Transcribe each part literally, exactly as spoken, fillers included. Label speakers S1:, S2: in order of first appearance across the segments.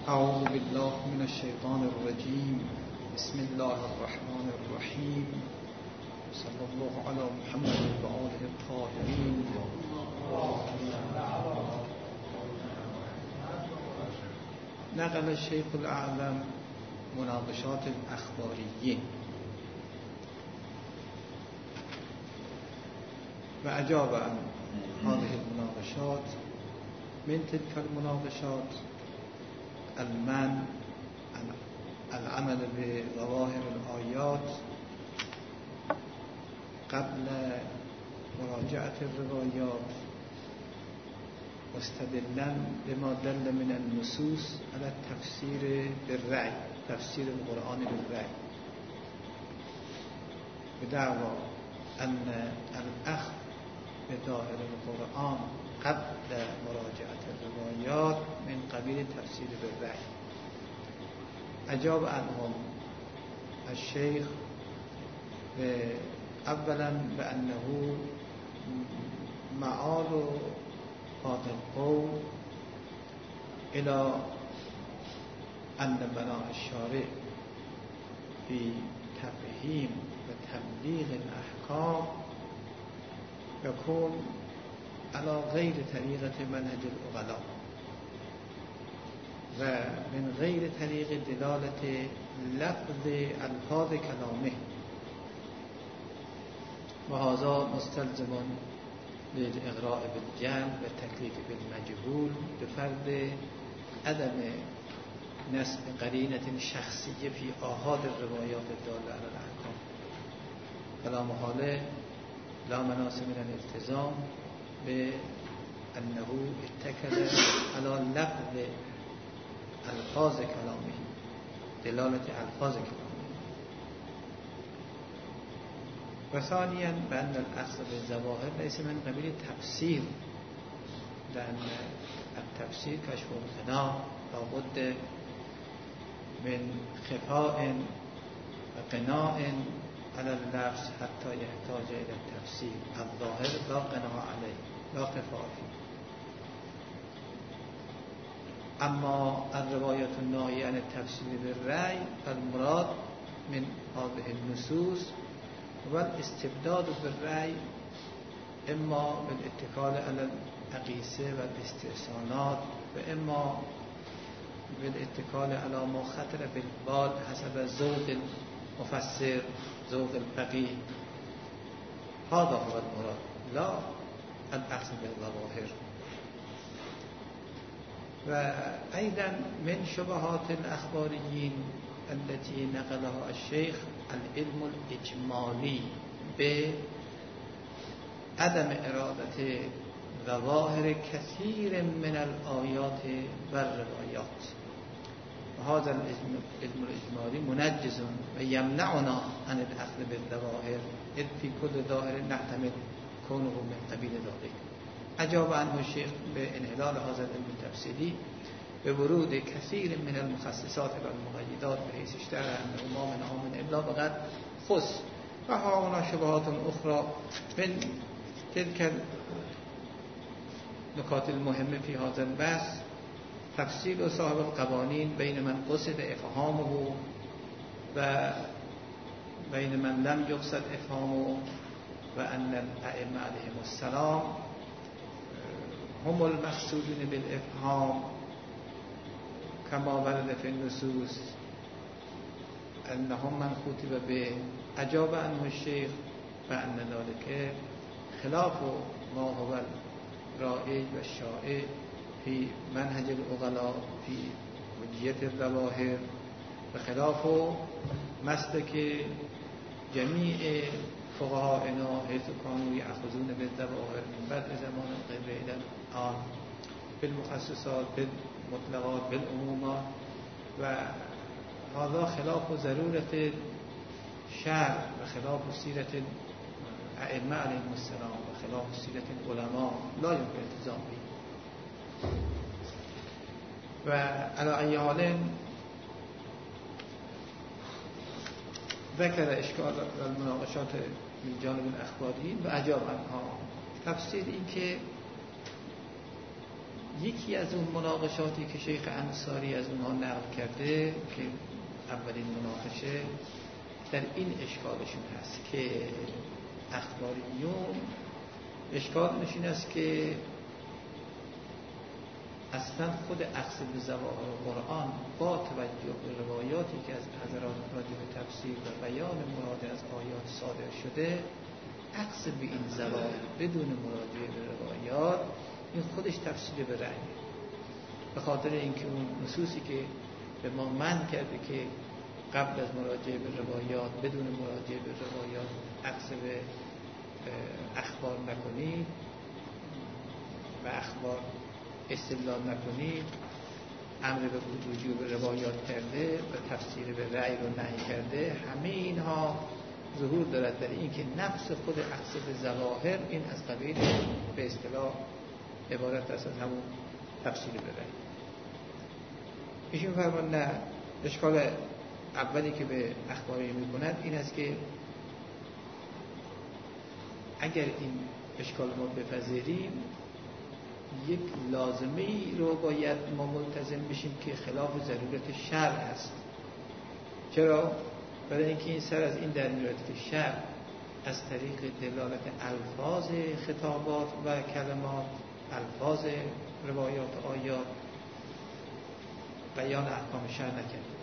S1: اعوذ بالله من الشیطان الرجیم. بسم الله الرحمن الرحیم. صلی الله علی محمد و آله الطاهرین. نقل الشیخ الاعظم مناقشات الاخباریین و اجاب عن هذه المناقشات. من تلك المناقشات المنع عن العمل بظواهر الآيات قبل مراجعة الروايات، مستدلا بما دل من النصوص على التفسير بالرأي، تفسير القرآن بالرأي، بدعوى أن الأخذ بظاهر القرآن قبل مراجعة الروايات من قبيل تفسير بالرأي. أجاب عنهم الشيخ أولا بأنه معال هذا القول إلى أن بناء الشارع في تفهيم وتبليغ الأحكام يكون على غير طريقة منهج العقلاء ومن غير طريق دلالة لفظ ألفاظ كلامه، وهذا مستلزم للإغراء بالجهل والتكليف بالمجهول بفرض عدم نسب قرينة شخصية في آحاد الروايات الدالة على الأحكام، فلا محالة لا مناص من الالتزام بأنه اتكل على لفظ ألفاظ كلامه، دلالة ألفاظ كلامه. وثانيا بأن الأخذ بالظواهر ليس من قبيل التفسير، لأن التفسير كشف الغناء لابد من خفاء وقناء على اللفظ حتى يحتاج إلى التفسير. الظاهر لا قناع عليه، لا خفاء فيه. أما الرواية الناهية عن التفسير بالرأي فالمراد من هذه النصوص والاستبداد بالرأي إما بالاتكال على الأقيسة والاستحسانات، وإما بالاتكال على ما خطر بالبال حسب ذوق المفسر، ذوق الفقيه. هذا هو المراد، لا الأخذ بالظواهر. وأيضا من شبهات الأخباريين التي نقلها الشيخ العلم الإجمالي بعدم إرادة ظواهر كثير من الآيات والروايات، وهذا العلم الإجمالي منجز ويمنعنا عن الأخذ بالظواهر، إذ في كل ظاهر نحتمل كونه من قبيل ذلك. أجاب عنه الشيخ بانحلال هذا العلم التفسيري بورود كثير من المخصصات والمقيدات بحيث اشتهر أنه ما منعه من إلا فقط خص. وهنا شبهات أخرى من تلك النقاط المهمة في هذا البحث: تفصيل صاحب القوانين بين من قصد إفهامه وبين من لم يقصد إفهامه، وأن الأئمة عليهم السلام هم المقصودون بالإفهام كما ورد في النصوص أنهم من خطب به. أجاب عنه الشيخ بأن ذلك خلاف ما هو الرائج والشائع في منهج العقلاء في حجية الظواهر، وخلاف مسلك جميع فقهائنا حيث كانوا يأخذون بالظواهر من بعد زمان القبل إلى الآن بالمخصصات، بالمطلقات، بالعمومات. وهذا خلاف ضرورة الشرع وخلاف سيرة الأئمة عليهم السلام وخلاف سيرة العلماء، لا يمكن التزام به. وعلى أي حال ذكر إشكال المناقشات من جانب الأخباريين و أجاب عنها. تفسير این که یکی از اون مناقشاتی که شیخ انصاری از اونها نقل کرده که اولین مناقشه در این اشکالشون هست که اخباریون اشکالشون این است که اصلا خود اخذ به ظواهر قرآن با توجه به روایاتی که از حضرات راجع به تفسیر و بیان مراد از آیات صادر شده، اخذ به این ظواهر بدون مراجعه به روایات این خودش تفسیر به رأی، به خاطر اینکه اون نصوصی که به ما منع کرده که قبل از مراجعه به روایات بدون مراجعه به روایات اخذ به اخبار نکنید و اخبار استدلال نکنید، امر به رجوع به روایات کرده و تفسیر به رأی رو نهی کرده، همه اینها ظهور دارد در این که نفس خود اخذ به ظواهر این از قبیل به اصطلاح عبارت است از همون تفسیر به رأی. ایشون فرمان نه، اشکال اولی که به اخباری میکند این است که اگر این اشکال ما بپذیریم یک لازمه ای رو باید ما ملتزم بشیم که خلاف ضرورت شرع است. چرا؟ برای اینکه این سر از این در میاد که شرع از طریق دلالت الفاظ خطابات و کلمات، الفاظ روایات آیات بیان احکام شرع نکرده،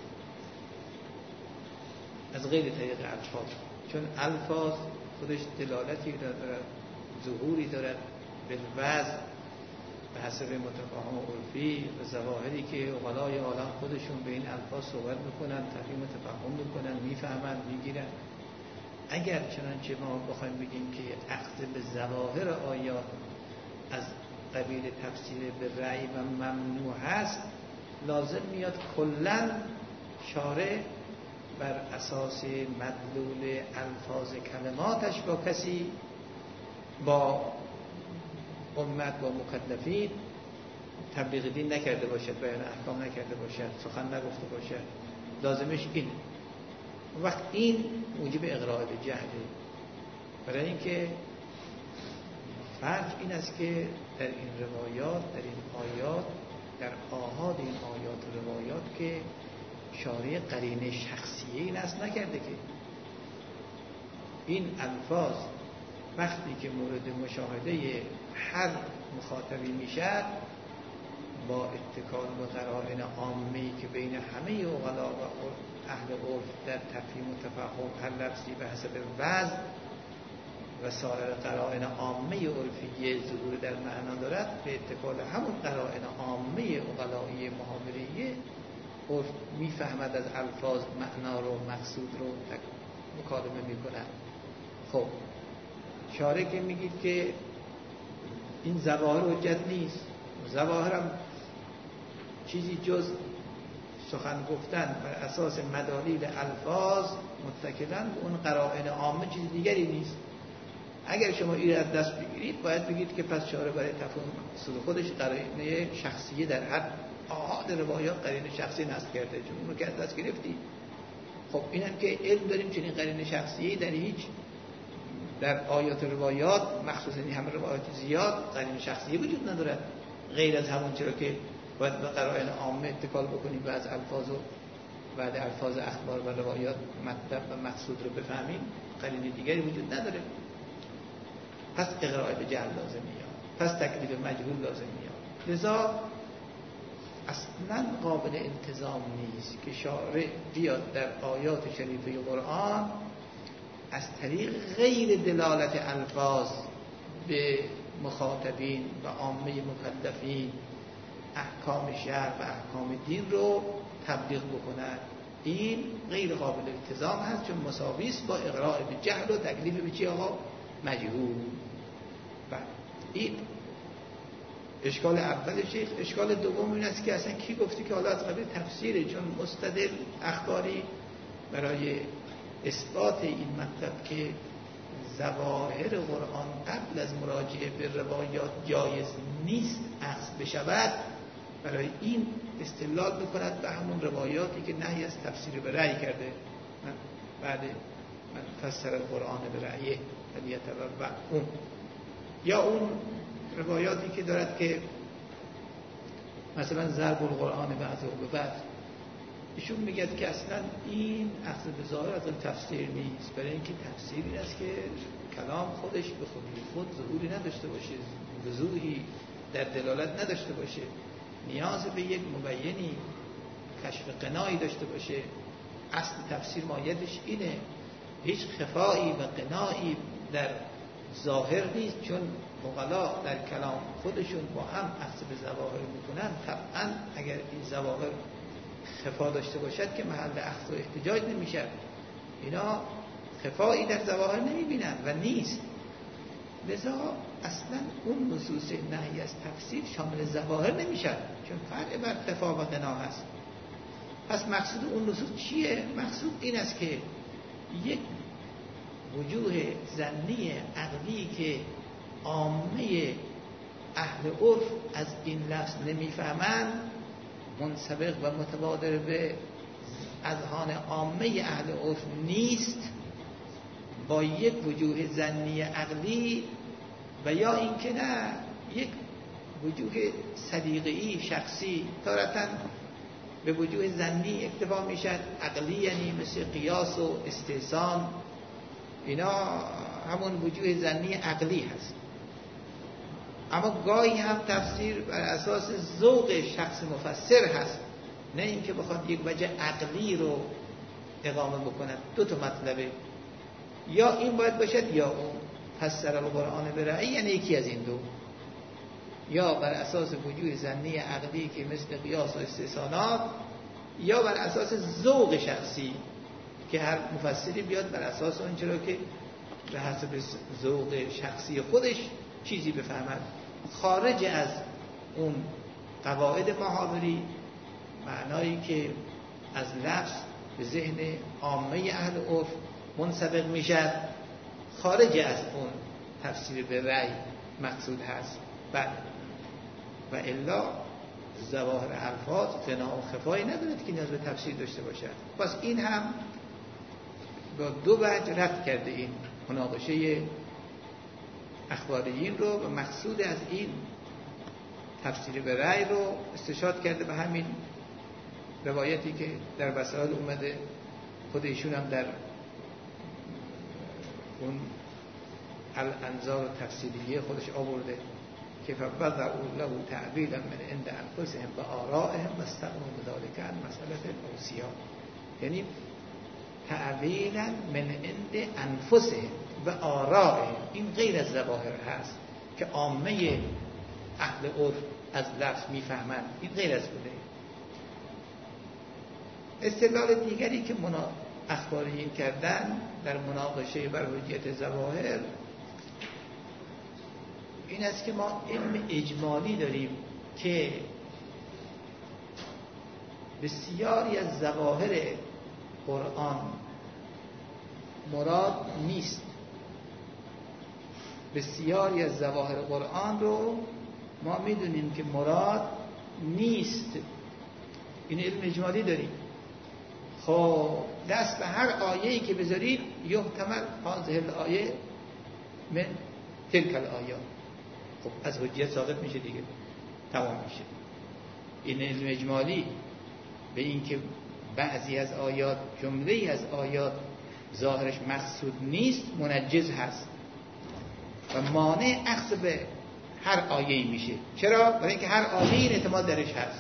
S1: از غیر طریق الفاظ، چون الفاظ خودش دلالتی دارد، ظهوری دارد به وضع به حسب متفاهم عرفی و ظواهری که عقلای عالم خودشون به این الفاظ صحبت میکنن، تفهیم و تفهم میکنن، میفهمن، میگیرن. اگر چنانچه ما بخوایم بگیم که اخذ به ظواهر آیات از قبیل تفسیر به رأی و ممنوع هست، لازم میاد کلن شارع بر اساس مدلول الفاظ کلماتش با کسی، با امت، با مکلفین تبلیغ دین نکرده باشد، بیان احکام نکرده باشد، سخن نگفته باشد. لازمش این وقت این موجب اقراء به جهله، برای اینکه فرق این است که در این روایات، در این آیات، در آحاد این آیات و روایات که شارع قرینه شخصیه این است نکرده که این الفاظ وقتی که مورد مشاهده هر مخاطبی میشد با اتکال به قرائن عامی که بین همه عقلا و اهل عرف در تفهیم و تفهم هر لفظی به حسب وضع و سایر قرائن عامی عرفیه ظهور در معنا دارد، به اتکال همون قرائن عامی عقلایی محاوریه عرف میفهمد از الفاظ معنا رو، مقصود رو مکالمه میکنند. خب شارع که میگید که این ظواهر حجت نیست، ظواهر هم چیزی جز سخن گفتن بر اساس مدالیل الفاظ متکلن به اون قرائن عامه چیز دیگری نیست. اگر شما این از دست بگیرید باید بگید که پس شارع برای تفهیم مقصود خودش قرائن شخصیه در هر آحاد روایات قرائن شخصی نصب کرده، چون اونو که از دست گرفتی. خب اینم که علم داریم چنین قرائن شخصیه در هیچ در آیات و روایات، مخصوصا این همه روایات زیاد، قرینه شخصی وجود ندارد غیر از همون چرا که باید به قرائن عامه اتکال بکنیم و از الفاظ و بعد الفاظ اخبار و روایات مطلب و مقصود رو بفهمیم، قرینه دیگری وجود نداره. پس اقراء به جهل لازم میاد، پس تکلیف مجهول لازم میاد. لذا اصلا قابل التزام نیست که شارع بیاد در آیات شریفه قرآن از طریق غیر دلالت الفاظ به مخاطبین و عامه مکلفین احکام شرع و احکام دین رو تبلیغ بکنند. این غیر قابل التزام هست، چون مساوی است با اقراء به جهل و تکلیف به چی آقا؟ مجهول. و این اشکال اول شیخ. اشکال دوم این است که اصلا کی گفتی که حالا از قبیل تفسیره، چون مستدل اخباری برای اثبات این مطلب که ظواهر قرآن قبل از مراجعه به روایات جایز نیست اخذ بشود، برای این استدلال میکند به همون روایاتی که نهی از تفسیر به رأی کرده. من بعد من فسر القرآن به رأیه ولیتبع اون، یا اون روایاتی که دارد که مثلا ضرب القرآن بعضه به بعض، ایشون میگه که اصلا این اصل به ظاهر از تفسیر نیست، برای اینکه تفسیری است که کلام خودش به خودی خود ظهوری نداشته باشه، وضوحی در دلالت نداشته باشه، نیاز به یک مبینی کشف قناعی داشته باشه. اصل تفسیر مایدش اینه، هیچ خفایی و قناعی در ظاهر نیست، چون فقلا در کلام خودشون با هم اخذ به ظواهر میکنن. طبعا اگر این ظواهر خفا داشته باشد که محل اخذ و احتجاج نمیشه. اینا خفایی در ظواهر نمیبینن و نیست، لذا اصلا اون نصوص نهی از تفسیر شامل ظواهر نمیشه، چون فرع بر خفا و قنا هست. پس مقصود اون نصوص چیه؟ مقصود این است که یک وجوه ظنی عقلی که عامه اهل عرف از این لفظ نمیفهمند، منسبق و متبادر به اذهان عامه اهل عرف نیست، با یک وجوه ظنی عقلی و یا اینکه نه یک وجوه صدیقه‌ای شخصی، تارتاً به وجوه ظنی اکتفا میشد، عقلی یعنی مثل قیاس و استحسان، اینا همون وجوه ظنی عقلی هست. اما گاهی هم تفسیر بر اساس ذوق شخص مفسر هست، نه اینکه بخواد یک وجه عقلی رو اقامه بکند. دو تا مطلبه، یا این باید باشد یا اون. فسر القرآن برأی یعنی یکی از این دو، یا بر اساس وجوه ظنی عقلی که مثل قیاس و استحسانات، یا بر اساس ذوق شخصی که هر مفسری بیاد بر اساس اون چرا که به حسب ذوق شخصی خودش چیزی بفهمد، خارج از اون قواعد محاوری، معنایی که از لفظ به ذهن عامه اهل عرف منسبق میشد، خارج از اون تفسیر به رأی مقصود هست. بله، و الا ظواهر الفاظ قنا و خفایی ندارد که نیاز به تفسیر داشته باشد. پس این هم با دو وجه رد کرده این مناقشه اخباریین رو، و مقصود از این تفسیر به رأی رو استشهاد کرده به همین روایتی که در وسائل اومده، خود ایشون هم در اون الانظار تفسیریه خودش آورده که فبضعوا له تعبیلا من عند انفسهم و آرائهم و استغنوا بذلك عن مسألة الاوصیاء، یعنی تعبیلا من عند انفسهم و آرائهم. این غیر از ظواهر هست که عامه اهل عرف از لفظ میفهمند، این غیر از بوده. استدلال دیگری که منا اخباریین کردن در مناقشه بر حجیت ظواهر این است که ما علم اجمالی داریم که بسیاری از ظواهر قرآن مراد نیست. بسیاری از ظواهر قرآن رو ما میدونیم که مراد نیست، این علم اجمالی داریم. خب دست به هر آیه‌ای که بذارید یحتمل هذه الآیه من تلک الآیات، خب از حجیت ثابت میشه دیگه، تمام میشه. این علم اجمالی به این که بعضی از آیات، جمله‌ای از آیات ظاهرش مقصود نیست منجز هست و مانع اخذ به هر آیه‌ای میشه. چرا؟ برای اینکه هر آیه‌ای این اعتماد درش هست.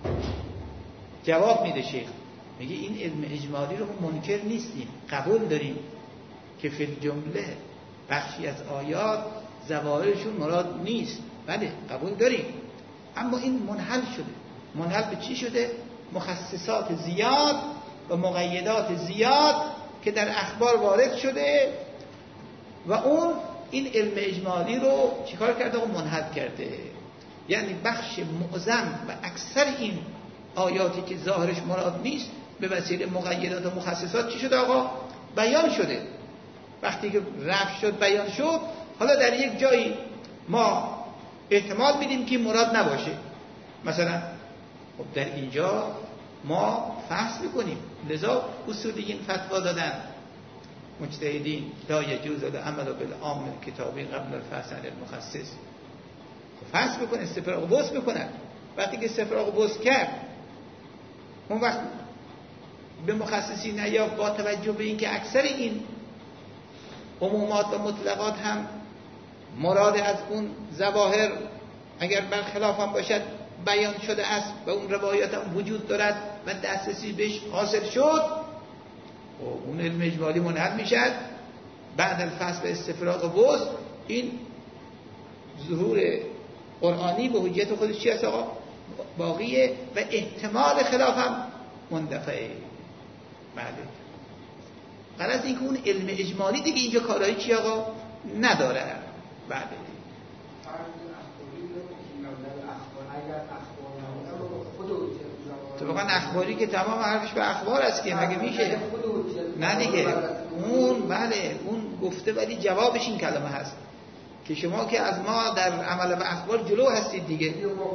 S1: جواب میده شیخ، میگه این علم اجمالی رو منکر نیستیم، قبول داریم که فی الجمله بخشی از آیات ظواهرشون مراد نیست، بله قبول داریم، اما این منحل شده. منحل به چی شده؟ مخصصات زیاد و مقیدات زیاد که در اخبار وارد شده و اون این علم اجمالی رو چیکار کرده و منحل کرده. یعنی بخش معظم و اکثر این آیاتی که ظاهرش مراد نیست به وسیله مقیدات و مخصصات چی شده آقا؟ بیان شده. وقتی که رفع شد بیان شد، حالا در یک جایی ما احتمال میدیم که مراد نباشه، مثلا خب در اینجا ما فحص میکنیم. لذا اصولیین فتوا دادن مجتهدین لا یجوز العمل بالعام الکتابی قبل الفحص عن المخصص. خب فحص میکنن، استفراغ بحث میکنن وقتی که استفراغ بز کرد، اون وقت به مخصصین یا با توجه به اینکه اکثر این عمومات و مطلقات هم مراد از اون ظواهر اگر برخلاف هم باشد بیان شده است و اون روایات هم وجود دارد و دسترسی بهش حاصل شد، و اون علم اجمالی منحل میشد. بعد الفصل به استفراغ بز این ظهور قرآنی به حجیت خودش چی هست آقا؟ باقیه و احتمال خلاف هم مندفعه. بله. غرض این که اون علم اجمالی دیگه اینجا کارایی چی آقا؟ نداره. بله. طبعا اخباری که تمام حرفش به اخبار است که مگه میشه؟ نه دیگه اون بله اون گفته، ولی جوابش این کلمه هست که شما که از ما در عمل به اخبار جلو هستید دیگه.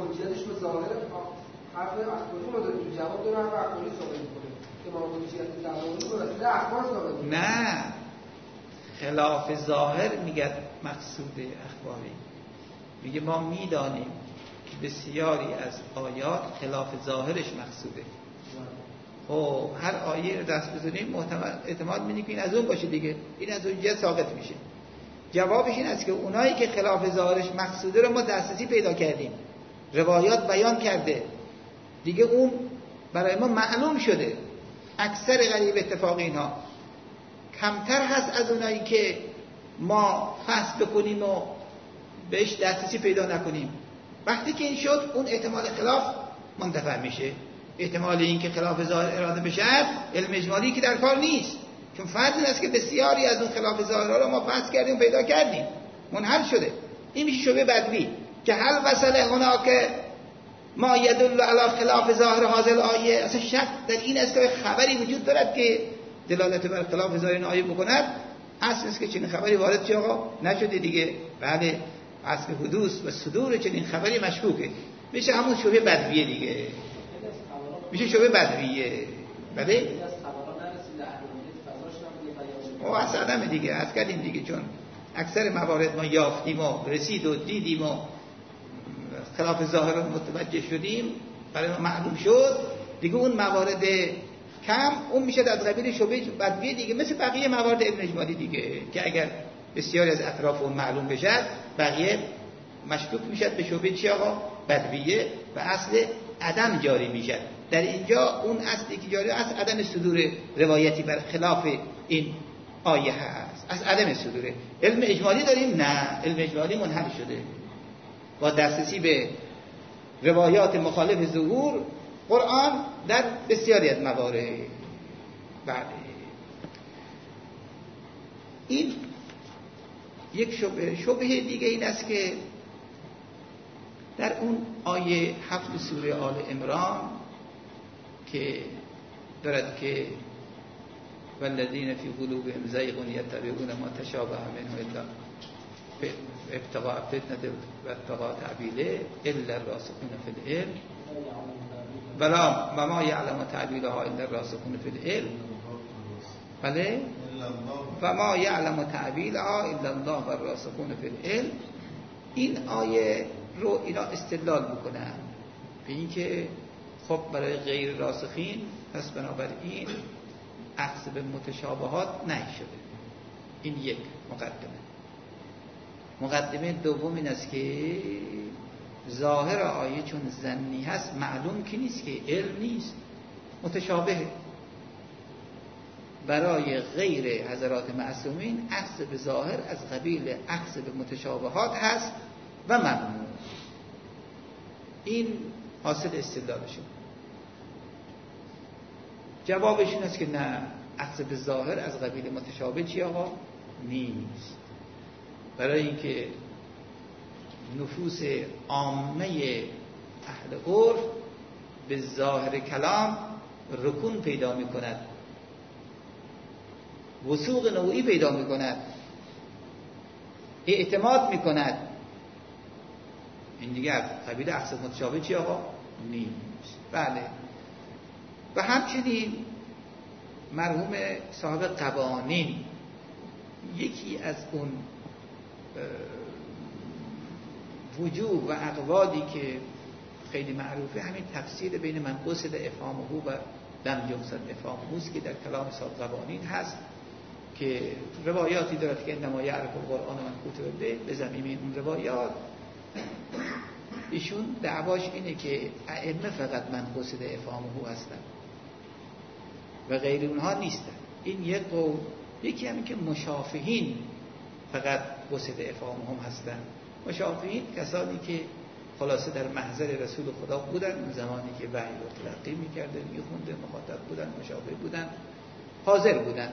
S1: نه خلاف ظاهر میگه مقصود اخباری، میگه ما میدانیم که بسیاری از آیات خلاف ظاهرش مقصوده. خب هر آیه رو دست بزنیم احتمال میدیم که این از اون باشه دیگه، این از اون جه ثابت میشه. جوابش این است که اونایی که خلاف ظاهرش مقصوده رو ما دسترسی پیدا کردیم، روایات بیان کرده دیگه، اون برای ما معلوم شده. اکثر غریب اتفاق اینها کمتر هست از اونایی که ما فحص بکنیم و بهش دسترسی پیدا نکنیم. وقتی که این شد اون احتمال خلاف منتفع میشه. احتمال این که خلاف ظاهر اراده بشه علم اجمالی که در کار نیست، چون فرض این است که بسیاری از اون خلاف ظاهرها رو ما فحص کردیم پیدا کردیم منحل شده. این میشه شبه بدوی که هل وصل هنا که ما یدل علی خلاف ظاهر حاضر آیه. اصلا شک در این است که خبری وجود دارد که دلالت بر خلاف ظاهر این آیه بکند. اصل است که چنین خبری وارد چه آقا نشده دیگه. بله اصل حدوث و صدور چنین خبری مشکوکه، میشه همون شبه بدویه دیگه، میشه شبه بدویه. بله او اصلا عدم دیگه از کردیم دیگه، چون اکثر موارد ما یافتیم و رسید و دیدیم و خلاف ظاهر متوجه شدیم، برای ما معلوم شد دیگه. اون موارد کم اون میشه از قبیل شبه بدویه دیگه، مثل بقیه موارد علم اجمالی دیگه که اگر بسیاری از اطراف اون معلوم بشد بقیه مشکوک میشد به شبه چی آقا؟ بدویه و اصل عدم جاری میشد. در اینجا اون اصلی که جاری است عدم صدور روایتی بر خلاف این آیه هست، از عدم صدوره. علم اجمالی داریم؟ نه، علم اجمالی منحل شده با دسترسی به روایات مخالف ظهور قرآن در بسیاری از موارد. بله این یک شبهه. شبهه دیگه این است که در اون آیه هفت سوره آل عمران که دارد که والذین فی قلوبهم زیغ یتبعون ما تشابه منه الا ابتغاء فتنة و ابتغاء تعبیله الا الراسخون فی العلم بلا و ما یعلم تعبیلها الا الراسخون فی العلم. بله و ما یعلم تعبیلها الا الله و الراسخون فی العلم. این آیه رو اینا استدلال میکنن به این که خب برای غیر راسخین پس بنابراین اخذ به متشابهات نشده. این یک مقدمه. مقدمه دوم این است که ظاهر آیه چون ظنی هست معلوم که نیست، که علم نیست، متشابهه. برای غیر حضرات معصومین اخذ به ظاهر از قبیل اخذ به متشابهات هست و ممنوع. این حاصل استدلالشون. جوابش این است که نه، اخذ به ظاهر از قبیل متشابه چی آقا؟ نیست. برای اینکه نفوس عامه اهل عرف به ظاهر کلام رکون پیدا می کند، وثوق نوعی پیدا می کند، اعتماد می کند. این دیگر قبیل اخذ متشابه چی آقا؟ نیست. بله. و همچنین مرحوم صاحب قوانین یکی از اون وجوه و اقوادی که خیلی معروفه همین تفسیر بین من قصد افهامه و لم یقصد افهامه است که در کلام صاحب قوانین هست که روایاتی دارد که انما یعرف القرآن من کتب به به زمین اون روایات ایشون دعواش اینه که ائمه فقط من قصد افهامه هستن و غیر اونها نیستن. این یک قول. یکی همین که مشافهین فقط قصد افهامه هم هستن. مشافهین کسانی که خلاصه در محضر رسول خدا بودن، اون زمانی که وحی رو تلقی میکرده میخونده، مخاطب بودن، مشافه بودن، حاضر بودن.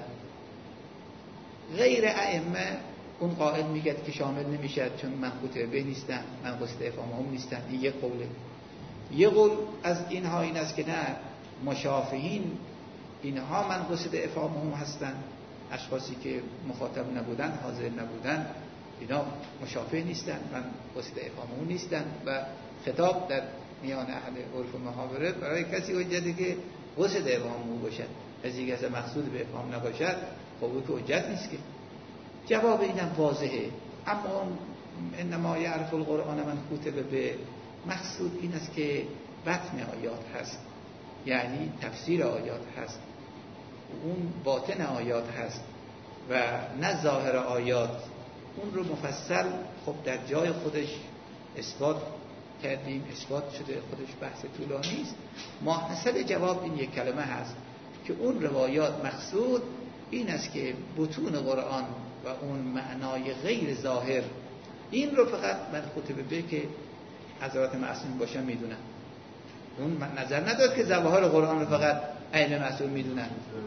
S1: غیر ائمه اون قائل میگه که شامل نمیشد چون من خطبه نیستن، من قصد افهامه هم نیستن. این یک قوله. یه قول از اینها این است که نه، مشافهین اینها من قصد افهامه هم هستن، اشخاصی که مخاطب نبودن، حاضر نبودن، اینا مشافه نیستن، من قصد افهامه هم نیستن. و خطاب در میان اهل عرف و محاوره برای کسی حجته که قصد افهامه باشد، کسی که مقصود به افهام نباشد خب او که حجت نیست که. جواب اینم واضحه. اما انما یعرف القرآن من کتب به، مقصود این است که بطن آیات هست، یعنی تفسیر آیات هست، اون باطن آیات هست و نه ظاهر آیات. اون رو مفصل خب در جای خودش اثبات کردیم، اثبات شده، خودش بحث طولانی است. ماحصل جواب این یک کلمه هست که اون روایات مقصود این است که بطون قرآن و اون معنای غیر ظاهر، این رو فقط من خطبه به که حضرات معصوم باشن میدونن. اون نظر نداد که ظواهر قرآن رو فقط ائمه معصوم میدونن.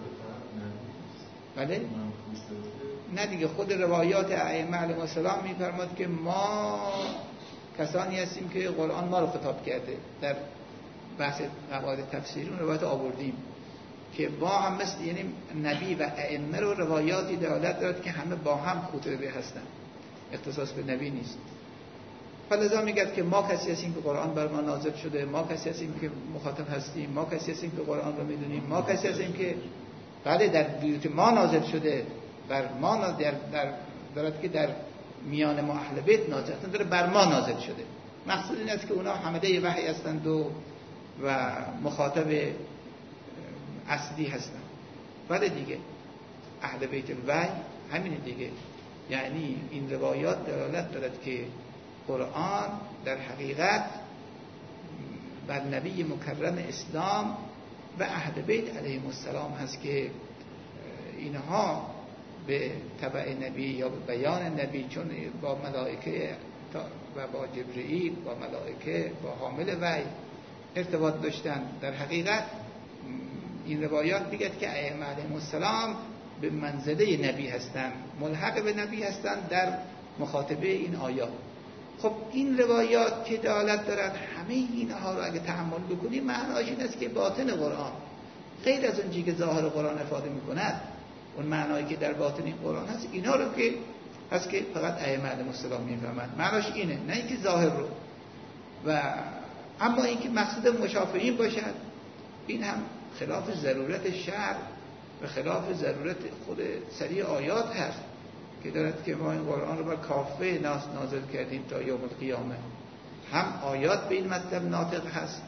S1: بله؟ نه دیگه، خود روایات ائمه علیهم السلام میفرماد که ما کسانی هستیم که قرآن ما رو خطاب کرده. در بحث قواعد تفسیری اون روایت آوردیم که با هم مثل، یعنی نبی و ائمه رو روایاتی دلالت دارد که همه با هم خطبه هستن، اختصاص به نبی نیست. فلذا میگه که ما کسی هستیم که قرآن بر ما نازل شده، ما کسی هستیم که مخاطب هستیم، ما کسی هستیم که قرآن رو میدونیم، ما کسی هستیم که بله در بیوت ما نازل شده، بر ما نازل در, در دارد که در میان ما اهل بیت نازل داره، بر ما نازل شده. مقصود این است که اونا حمله وحی هستند و و مخاطب اصلی هستند. بله دیگه، اهل بیت الوحی همینه دیگه. یعنی این روایات دلالت دارد که قرآن در حقیقت بر نبی مکرم اسلام و اهل بیت علیهم السلام هست که اینها به تبع نبی یا به بیان نبی، چون با ملائکه و با جبرئیل، با ملائکه، با حامل وحی ارتباط داشتن. در حقیقت این روایات میگه که ائمه علیهم السلام به منزله نبی هستند، ملحق به نبی هستند در مخاطبه این آیات. خب این روایات که دلالت دارد همه اینها رو اگه تحمل بکنیم، معناش این است که باطن قرآن غیر از اون چیزی که ظاهر قرآن افاده میکند، اون معنایی که در باطن این قرآن هست، اینا رو که هست که فقط ائمه علیهم السلام میفهمند. معناش اینه، نه اینکه ظاهر رو. و اما اینکه مقصود مشافهین باشد، این هم خلاف ضرورت شرع و خلاف ضرورت خود سری آیات هست که دارد که ما این قرآن رو بر کافه ناس نازل کردیم تا یوم القیامه. هم آیات به این مطلب ناطق هست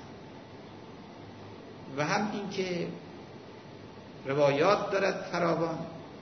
S1: و هم این که روایات دارد فراوان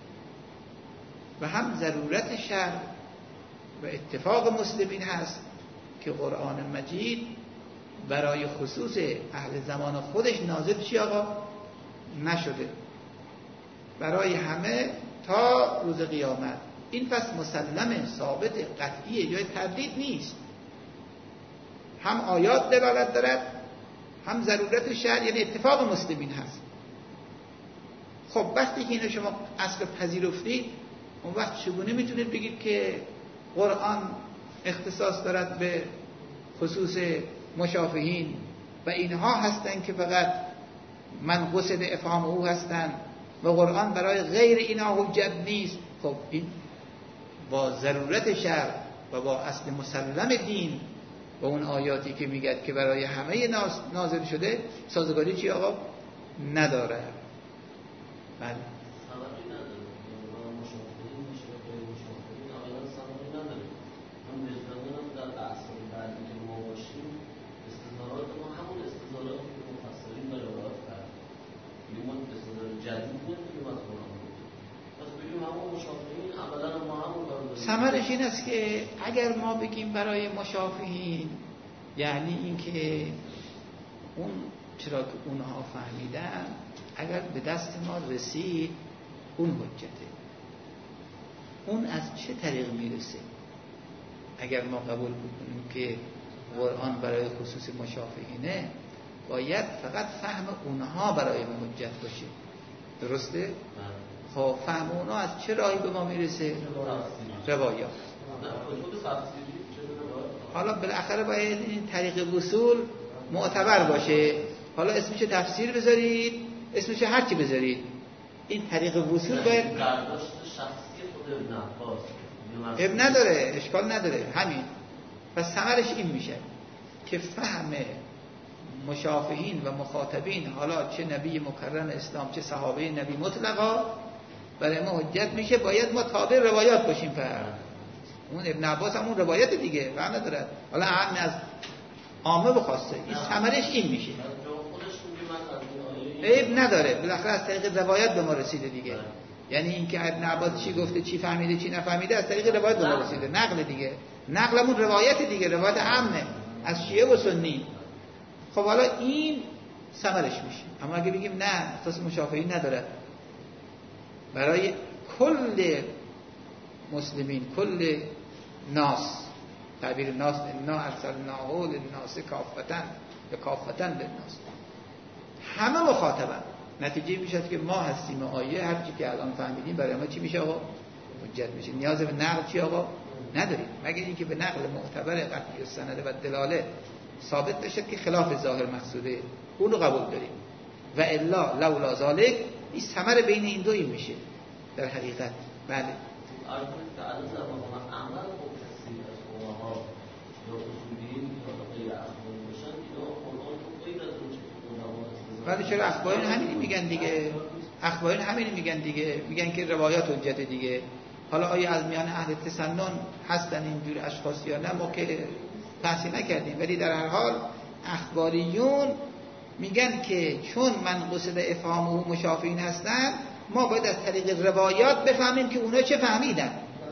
S1: و هم ضرورت شرع و اتفاق مسلمین هست که قرآن مجید برای خصوص اهل زمان خودش نازل چی آقا؟ نشده، برای همه تا روز قیامت. این پس مسلمه، ثابت، قطعیه، جای تردید نیست. هم آیات دلالت دارد، هم ضرورت شرع، یعنی اتفاق مسلمین هست. خب وقتی که اینو شما اصل پذیرفتید، اون وقت چگونه میتونید بگید که قرآن اختصاص دارد به خصوص مشافهین و اینها هستند که فقط من قصد افهام او هستند و قرآن برای غیر اینا حجت نیست؟ خب این با ضرورت شرع و با اصل مسلم دین و اون آیاتی که میگه که برای همه نازل شده سازگاری چی آقا؟ نداره. بله
S2: در اصل بعدی که ما باشیم استظهارات ما
S1: ثمرش این است که اگر ما بگیم برای مشافهین، یعنی اینکه اون چرا که اونها فهمیدن اگر به دست ما رسید اون حجته. اون از چه طریق میرسه؟ اگر ما قبول بکنیم که قرآن برای خصوص مشافهینه، باید فقط فهم اونها برای ما حجت باشه. درسته؟ خب فهم اونها از چه راهی به ما میرسه؟ روایات. حالا بالاخره باید این طریق وصول معتبر باشه. حالا اسمش تفسیر بذارید، اسمش هر چی بذارید، این طریق وصول باید
S2: برداشت شخصی خود ابن عباس
S1: اب نداره، اشکال نداره، همین. پس ثمرش این میشه که فهم مشافهین و مخاطبین، حالا چه نبی مکرم اسلام چه صحابه نبی مطلقا، برای ما حجت میشه. باید ما تابع روایات باشیم. فهم اون ابن عباس هم اون روایت دیگه فهم نداره، حالا هم از عامه بخواسته، این ثمرش این میشه. عیب نداره، بالاخره از طریق روایت به ما رسیده دیگه. یعنی اینکه ابن عباس چی گفته، چی فهمیده، چی نفهمیده، از طریق روایت به ما رسیده. نقل دیگه، نقلمون روایت دیگه، روایت عامه از شیعه و سنی. خب حالا این ثمرش میشه. اما اگه بگیم نه اساس مشافهین نداره، برای کل مسلمین، کل ناس، تعبیر ناس انا ارسلناه للناس کافتن یا کافتن للناس، همه مخاطبن. نتیجه میشه که ما هستیم آیه هر چی که الان فهمیدیم برای ما چی میشه آقا؟ حجت میشه. نیاز به نقل چی آقا؟ نداریم، مگر اینکه به نقل معتبر قطعی السند و دلاله ثابت بشه که خلاف ظاهر مقصوده، اون رو قبول داریم. و الا لولا ذالک، این ثمر بین این دو این میشه در حقیقت. بله ولی چرا اخبارین همینی میگن دیگه، اخبارین همینی میگن دیگه، میگن که روایات حجت دیگه. حالا آیا از میان اهل تسنن هستن اینجور اشخاص یا نه، ما که تحصیل نکردیم، ولی در هر حال اخباریون میگن که چون من قصد افهام و مشافهین هستن، ما باید از طریق روایات بفهمیم که اونا چه فهمیدن.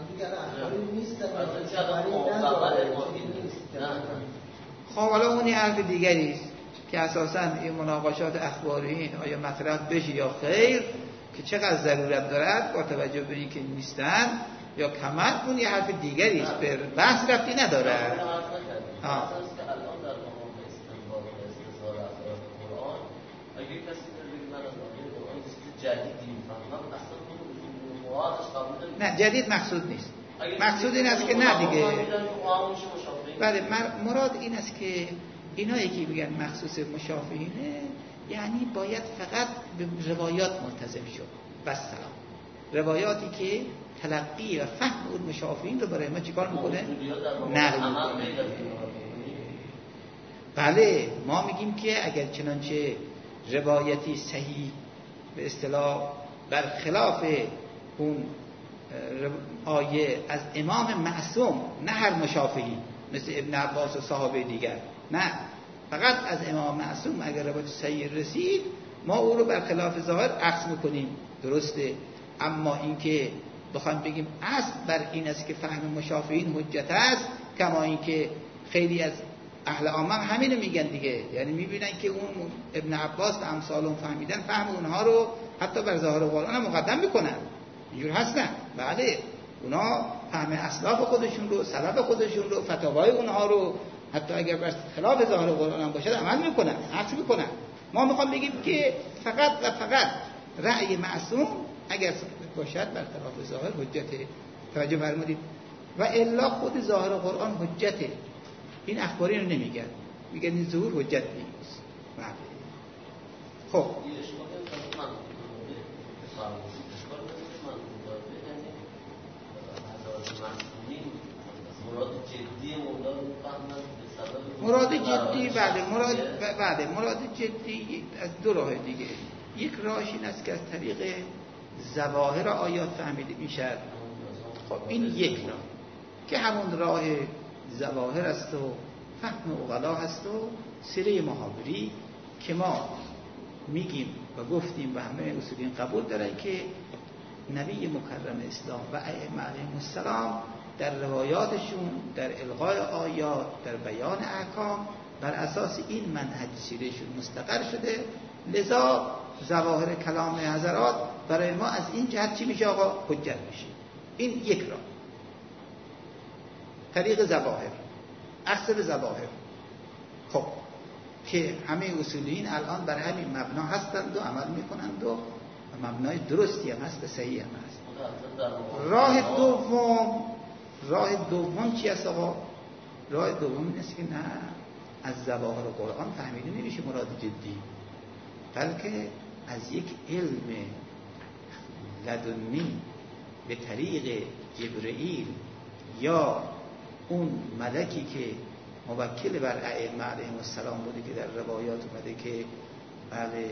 S1: خب حالا اونی حرف دیگری است که اساساً این مناقشات اخباریین آیا مطرح بشه یا خیر، که چقدر ضرورت دارد با توجه به اینکه نیستن یا کمر، اون یه حرف دیگری است، پر بحث رفتی نداره. ها نه جدید مقصود نیست، مقصود این است که نه دیگه. بله مراد این است که اینایی که بگن مخصوص مشافهینه، یعنی باید فقط به روایات ملتزم شد بس سلام. روایاتی که تلقی و فهم اون مشافهین رو برای ما چیکار میکنه؟ نقل میکنه. بله ما میگیم که اگر چنانچه روایتی صحیح به اصطلاح برخلاف اون آیه از امام معصوم، نه هر مشافهی مثل ابن عباس و صحابه دیگر، نه فقط از امام معصوم اگر روایت صحیح رسید، ما او رو برخلاف ظاهر اخذ میکنیم. درسته. اما اینکه بخوایم بگیم اصل بر این است که فهم مشافهین حجت است، کما اینکه خیلی از اهل عامه همینو میگن دیگه، یعنی میبینن که اون ابن عباس و امثال اون فهمیدن، فهم اونها رو حتی بر ظاهر قرآن مقدم میکنن. اینجور هستن. بله اونا فهم اسلاف خودشون رو، سلف خودشون رو، فتاوای اونها رو، حتی اگر بر خلاف ظاهر قرآن هم باشد عمل میکنن، عکس میکنن. ما میخوام بگیم که فقط و فقط رأی معصوم اگر باشد بر خلاف ظاهر حجته. توجه فرمودید؟ و الا خود ظاهر قرآن حجته. این اخباری رو نمیگن، میگن این ظهور حجت نیست. بله. خب مراد جدی بله مراد بله مراد جدی از دو راه دیگه. یک راهش این است که از طریق ظواهر آیات فهمیده میشه. خب این یک راه که همون راه ظواهر است و فهم عقلا هست و سیره محاوری که ما میگیم و گفتیم و همه اصولین قبول دارن که نبی مکرم اسلام و ائمه علیهم السلام در روایاتشون، در القای آیات، در بیان احکام بر اساس این منهج سیرشون مستقر شده. لذا ظواهر کلام حضرات برای ما از این جهت چی میشه آقا؟ حجت میشه. این یک راه، طریق ظواهر، اصل ظواهر. خب که همه اصولیین الان بر همین مبنا هستند و عمل میکنند و مبنای درستی هم هست و صحیح هم هست. راه دوم، راه دوم چی است آقا؟ راه دوم این است که نه، از ظواهر قرآن فهمیده نمیشه مراد جدی، بلکه از یک علم لدنی به طریق جبرئیل یا اون ملکی که موکل بر ائمه علیهم السلام بوده که در روایات اومده که بله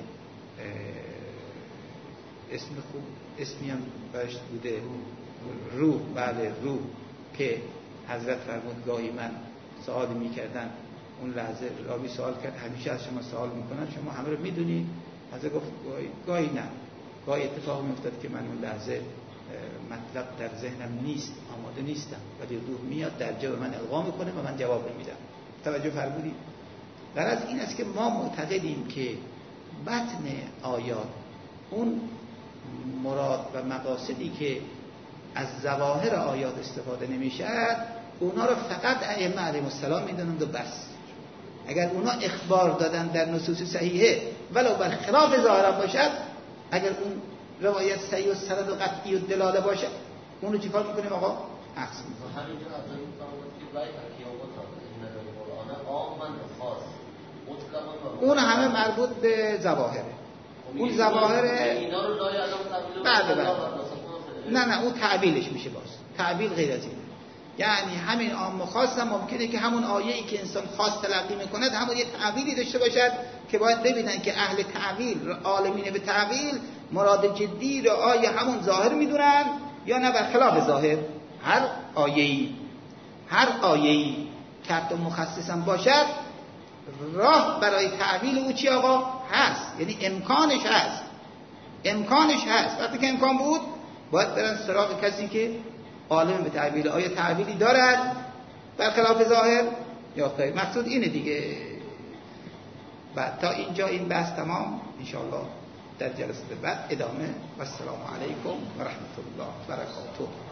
S1: اسم خوب اسمی هم برش بوده، روح، بله روح، که حضرت فرمود گاهی من سوال میکردن، اون لحظه راوی سوال کرد همیشه از شما سوال میکنن، شما همه رو میدونی؟ حضرت گفت گاهی, گاهی نه، گاهی اتفاق میافتاد که من اون لحظه مطلب در ذهنم نیست، آماده نیستم، ولی روح میاد در جا به من القا میکنه و من جواب میدم. توجه فرمودید؟ غرض این است که ما معتقدیم که متن آیات، اون مراد و مقاصدی که از ظواهر آیات استفاده نمیشه، اونا رو فقط ائمه علیهم السلام میدونند و بس. اگر اونا اخبار دادن در نصوص صحیحه ولو بر خلاف ظاهر باشد، اگر اون روایت صحیح و سند و قطعی و دلاله باشه، اون رو چیکار میکنیم آقا؟ عکس میکنیم.
S2: همینجا از این میفهمید که وای احکامات این قرآن عام و خاص مطلقاً، اون
S1: همه مربوط به ظواهره. اون ظواهر
S2: اینا رو لای الان تعبیل
S1: بعد بعد نه نه اون تعبیلش میشه، باز تعبیل غیر از اینه. یعنی همین عام و خاص هم ممکنه که همون آیه‌ای که انسان خاص تلقی میکنه همون یه تعبیلی داشته باشد که باید ببینن که اهل تعبیل، عالمین به تعبیل، مراد جدی رو آیه همون ظاهر میدونن یا نه برخلاف ظاهر. هر آیه‌ای هر آیه‌ای که حتی مخصص هم باشد، راه برای تعبیل او چی آقا؟ هست. یعنی امکانش هست، امکانش هست. وقتی که امکان بود باید برن سراغ کسی که عالم به تعبیل آیه تعبیلی دارد برخلاف ظاهر یا خیر. مقصود اینه دیگه. بعد تا اینجا این بحث تمام، انشاءالله در جلسه بعد ادامه. و السلام علیکم و رحمت الله و برکاته.